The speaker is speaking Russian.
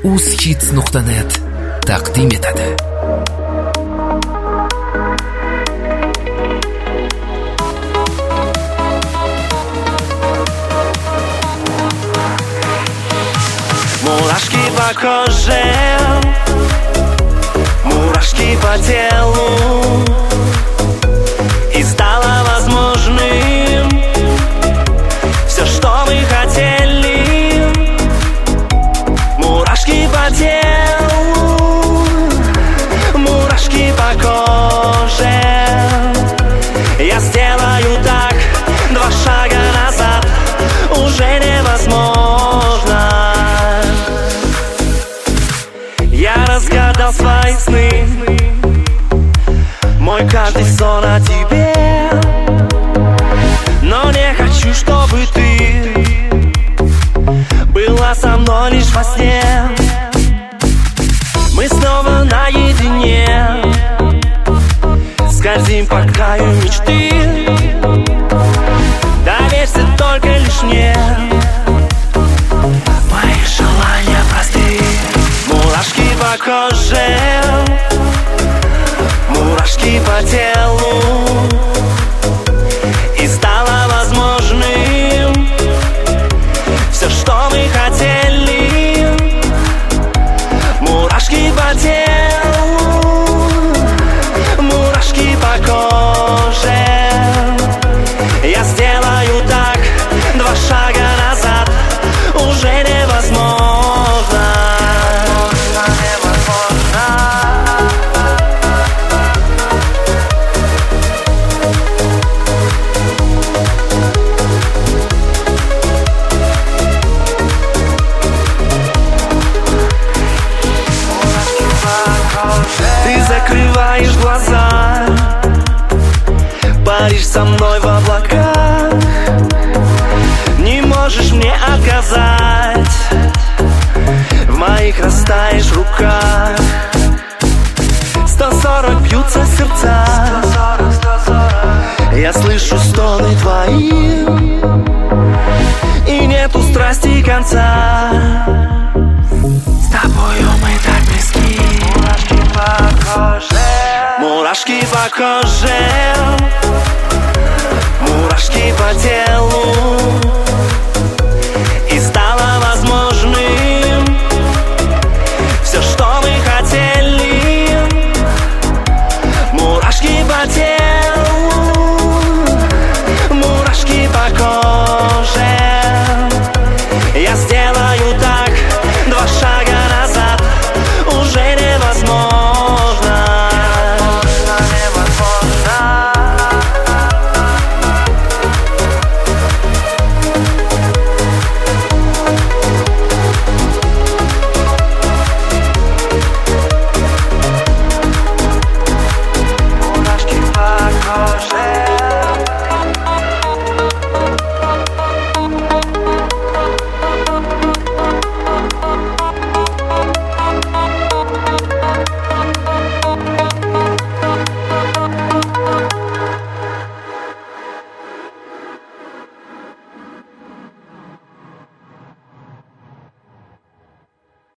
uzhits.net taqdim etadi. Мурашки по коже, мурашки по телу, и стало возможным все, что мы хотели. Мурашки по телу, мурашки по коже. Я сделаю так, 2 шага назад уже невозможно. Я разгадал свои сны, мой каждый сон о тебе. Но не хочу, чтобы ты была со мной лишь во сне. Мы снова наедине, скользим по краю мечты. Доверься только лишь мне, мои желания просты. Мурашки по коже, мурашки по телу, и стало возможным все, что мы хотели. Мурашки по телу, мурашки по коже. Я сделаю так, 2 шага назад уже невозможно. Ты закрываешь глаза, паришь со мной в облаках, не можешь мне отказать, в моих растаешь руках. 140 бьются сердца, я слышу стоны твои, и нету страсти конца. С тобою мы так близки. Мурашки по коже, мурашки по телу,